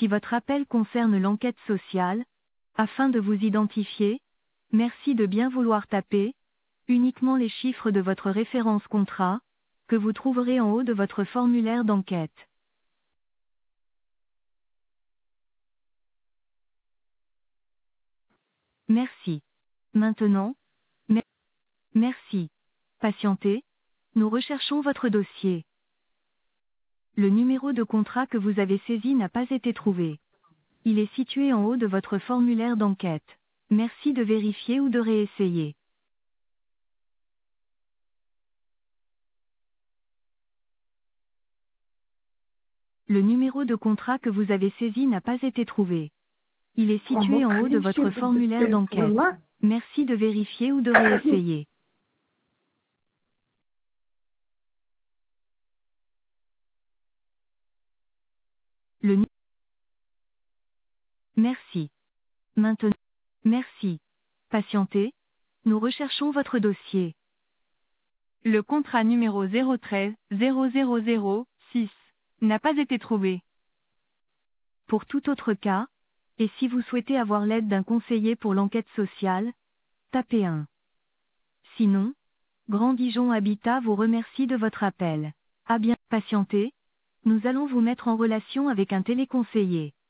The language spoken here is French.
Si votre appel concerne l'enquête sociale, afin de vous identifier, merci de bien vouloir taper uniquement les chiffres de votre référence contrat, que vous trouverez en haut de votre formulaire d'enquête. Merci. Maintenant, merci. Patientez, nous recherchons votre dossier. Le numéro de contrat que vous avez saisi n'a pas été trouvé. Il est situé en haut de votre formulaire d'enquête. Merci de vérifier ou de réessayer. Le numéro de contrat que vous avez saisi n'a pas été trouvé. Il est situé en haut de votre formulaire d'enquête. Merci de vérifier ou de réessayer. Le nu- Merci. Maintenant, merci. Patientez, nous recherchons votre dossier. Le contrat numéro 013 0006 n'a pas été trouvé. Pour tout autre cas, et si vous souhaitez avoir l'aide d'un conseiller pour l'enquête sociale, tapez 1. Sinon, Grand Dijon Habitat vous remercie de votre appel. À bien patienter, nous allons vous mettre en relation avec un téléconseiller.